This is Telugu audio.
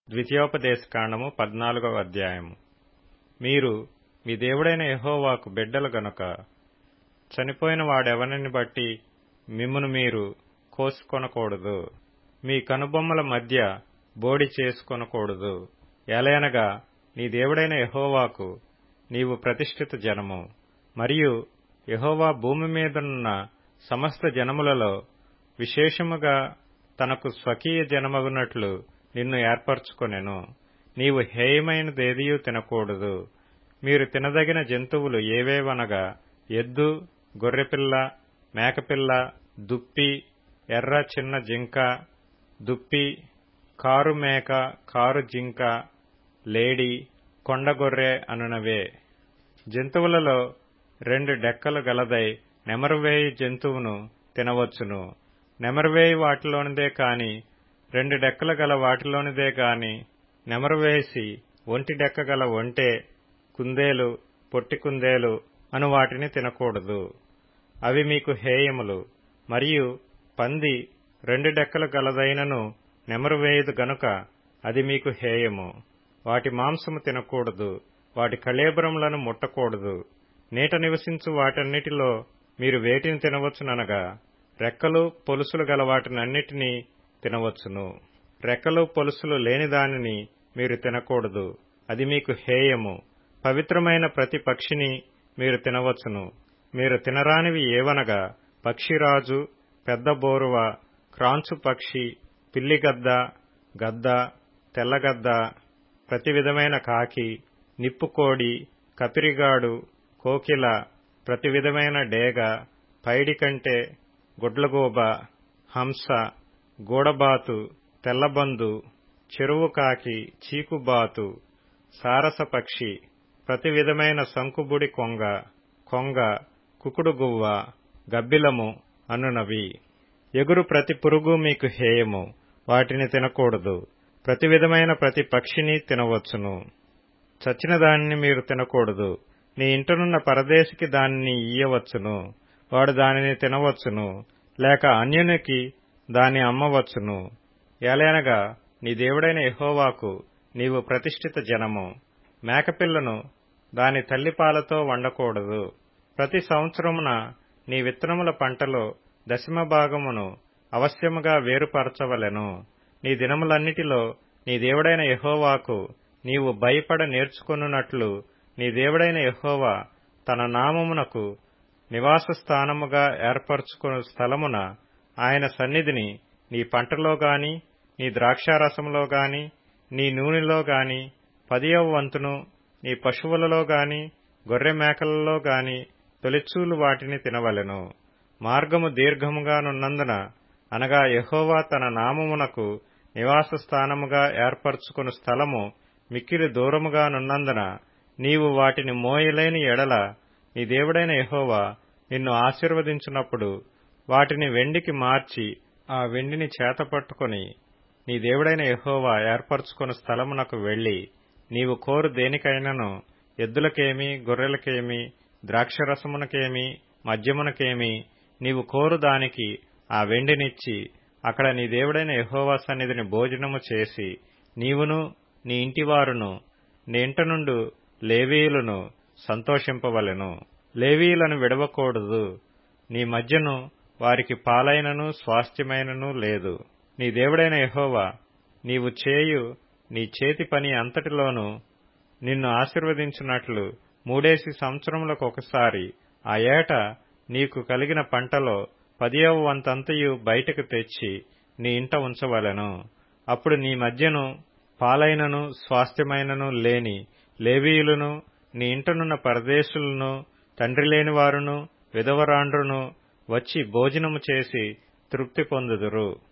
ద్వితీయోపదేశకాండము 14వ అధ్యాయము. మీరు మీ దేవుడైన యెహోవాకు బిడ్డలు గనుక చనిపోయిన వాడెవరిని బట్టి మిమ్మును మీరు కోసుకొనకూడదు. మీ కనుబొమ్మల మధ్య బోడి చేసుకొనకూడదు. ఏలయనగా నీ దేవుడైన యెహోవాకు నీవు ప్రతిష్ఠిత జనము. మరియు యెహోవా భూమి మీదనున్న సమస్త జనములలో విశేషముగా తనకు స్వకీయ జనమగునట్లు నిన్ను ఏర్పరచుకొనెను. నీవు హేయమైనదేదియూ తినకూడదు. మీరు తినదగిన జంతువులు ఏవేవనగా ఎద్దు, గొర్రెపిల్ల, మేకపిల్ల, దుప్పి, ఎర్ర చిన్న జింక, దుప్పి, కారు మేక, కారు జింక, లేడి, కొండగొర్రె అనునవే. జంతువులలో 2 డెక్కలు గలదై నెమరువేయు జంతువును తినవచ్చును. నెమరువేయు వాటిలోనిదే కాని 2 డెక్కలు గల వాటిలోనిదే గాని నెమరువేసి ఒంటి డెక్క గల ఒంటె, కుందేలు, పొట్టి కుందేలు అను వాటిని తినకూడదు. అవి మీకు హేయములు. మరియు పంది 2 డెక్కలు గలదైనను నెమరువేయదు గనుక అది మీకు హేయము. వాటి మాంసము తినకూడదు. వాటి కళేబరములను ముట్టకూడదు. నీట నివసించు వాటన్నిటిలో మీరు వేటిని తినవచ్చుననగా రెక్కలు పొలుసులు గల వాటినన్నిటినీ తినవచ్చును. రెక్కలు పొలుసులు లేని దానిని మీరు తినకూడదు. అది మీకు హేయము. పవిత్రమైన ప్రతి పక్షిని మీరు తినవచ్చును. మీరు తినరానివి ఏవనగా పక్షిరాజు, పెద్ద బోరువ, క్రాంచు పక్షి, పిల్లిగద్ద, గద్ద, తెల్లగద్ద, ప్రతి విధమైన కాకి, నిప్పుకోడి, కపిరిగాడు, కోకిల, ప్రతి విధమైన డేగ, పైడికంటె, గుడ్లగూబ, హంస, గూడబాతు, తెల్లబందు, చెరువు కాకి, చీకుబాతు, సారసపక్షి, ప్రతి విధమైన సంకుబుడి కొంగ, కుకుడుగువ్వ, గబ్బిలము అనునవి. ఎగురు ప్రతి పురుగు మీకు హేయము. వాటిని తినకూడదు. ప్రతి విధమైన ప్రతి పక్షిని తినవచ్చును. చచ్చిన దానిని మీరు తినకూడదు. నీ ఇంటనున్న పరదేశికి దానిని ఇయ్యవచ్చును. వాడు దానిని తినవచ్చును. లేక అన్యునికి దాన్ని అమ్మవచ్చును. ఏలయనగా నీ దేవుడైన యెహోవాకు నీవు ప్రతిష్ఠిత జనము. మేకపిల్లను దాని తల్లిపాలతో వండకూడదు. ప్రతి సంవత్సరమున నీ విత్తనముల పంటలో 10వ భాగమును అవశ్యముగా వేరుపరచవలెను. నీ దినములన్నిటిలో నీ దేవుడైన యెహోవాకు నీవు భయపడ నేర్చుకొనున్నట్లు నీ దేవుడైన యెహోవా తన నామమునకు నివాస స్థానముగా ఏర్పరచుకొను స్థలమున ఆయన సన్నిధిని నీ పంటలో గాని, నీ ద్రాక్షారసములో గాని, నీ నూనెలో గాని 10వ వంతును నీ పశువులలో గాని, గొర్రె మేకలలో గాని తొలిచూలు వాటిని తినవలెను. మార్గము దీర్ఘముగానున్నందున, అనగా యెహోవా తన నామమునకు నివాస స్థానముగా ఏర్పరచుకొను స్థలము మిక్కిలి దూరముగానున్నందున నీవు వాటిని మోయలేని ఎడల నీ దేవుడైన యెహోవా నిన్ను ఆశీర్వదించునప్పుడు వాటిని వెండికి మార్చి ఆ వెండిని చేతపట్టుకొని నీ దేవుడైన యెహోవా ఏర్పరచుకొను స్థలమునకు వెళ్లి నీవు కోరు దేనికైనను, ఎద్దులకేమి, గొర్రెలకేమి, ద్రాక్షరసమునకేమి, మద్యమునకేమి నీవు కోరు దానికి ఆ వెండినిచ్చి అక్కడ నీ దేవుడైన యెహోవా సన్నిధిని భోజనము చేసి నీవును నీ ఇంటివారును నీ ఇంట నుండు లేవీయులను సంతోషింపవలెను. లేవీయులను విడవకూడదు. నీ మధ్యను వారికి పాలైనను స్వాస్థ్యమైనను లేదు. నీ దేవుడైన యెహోవా నీవు చేయు నీ చేతి పని అంతటిలోనూ నిన్ను ఆశీర్వదించున్నట్లు 3 సంవత్సరములకొకసారి ఆ ఏట నీకు కలిగిన పంటలో 10వ వంతంతయు బయటకు తెచ్చి నీ ఇంట ఉంచవలెను. అప్పుడు నీ మధ్యను పాలైనను స్వాస్థ్యమైనను లేని లేవీయులను, నీ ఇంటనున్న పరదేశులను, తండ్రి లేనివారును, విధవరాండ్రును వచ్చి భోజనము చేసి తృప్తి పొందుదురు.